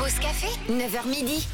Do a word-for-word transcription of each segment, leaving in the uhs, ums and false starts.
Pause café, neuf heures midi.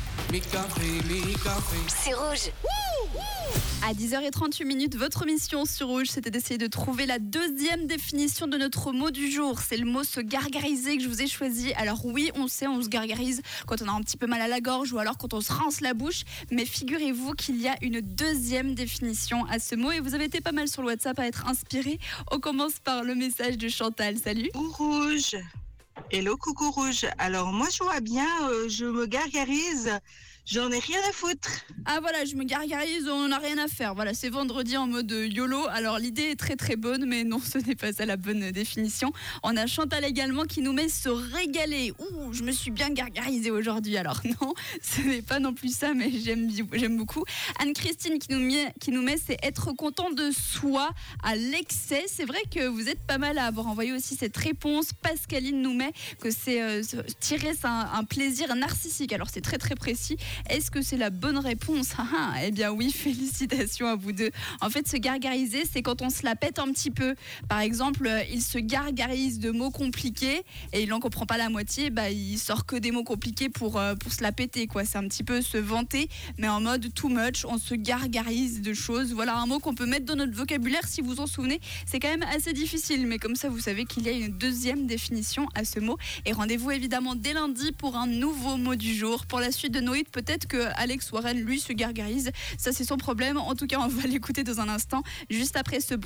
C'est Rouge. À dix heures trente-huit minutes, votre mission sur Rouge, c'était d'essayer de trouver la deuxième définition de notre mot du jour. C'est le mot se gargariser que je vous ai choisi. Alors oui, on sait, on se gargarise quand on a un petit peu mal à la gorge ou alors quand on se rince la bouche. Mais figurez-vous qu'il y a une deuxième définition à ce mot et vous avez été pas mal sur le WhatsApp à être inspiré. On commence par le message de Chantal. Salut. Coucou Rouge. Hello coucou Rouge. Alors moi je vois bien, euh, je me gargarise, j'en ai rien à foutre. Ah voilà, je me gargarise, on n'a rien à faire. Voilà, c'est vendredi en mode YOLO. Alors l'idée est très très bonne, mais non, ce n'est pas ça la bonne définition. On a Chantal également qui nous met se régaler. Ouh, je me suis bien gargarisée aujourd'hui. Alors non, ce n'est pas non plus ça, mais j'aime, j'aime beaucoup. Anne-Christine qui nous met, qui nous met c'est être content de soi à l'excès. C'est vrai que vous êtes pas mal à avoir envoyé aussi cette réponse. Pascaline nous met que c'est euh, tirer c'est un, un plaisir narcissique. Alors c'est très très précis. Est-ce que c'est la bonne réponse? ah, ah, Eh bien oui, félicitations à vous deux. En fait, se gargariser, c'est quand on se la pète un petit peu. Par exemple, euh, il se gargarise de mots compliqués et il n'en comprend pas la moitié. Bah, il sort que des mots compliqués pour, euh, pour se la péter, quoi. C'est un petit peu se vanter, mais en mode too much. On se gargarise de choses. Voilà un mot qu'on peut mettre dans notre vocabulaire si vous en souvenez. C'est quand même assez difficile, mais comme ça, vous savez qu'il y a une deuxième définition à ce mot. Et rendez-vous évidemment dès lundi pour un nouveau mot du jour. Pour la suite de Noïd, peut-être que Alex Warren, lui, se gargarise. Ça, c'est son problème. En tout cas, on va l'écouter dans un instant, juste après ce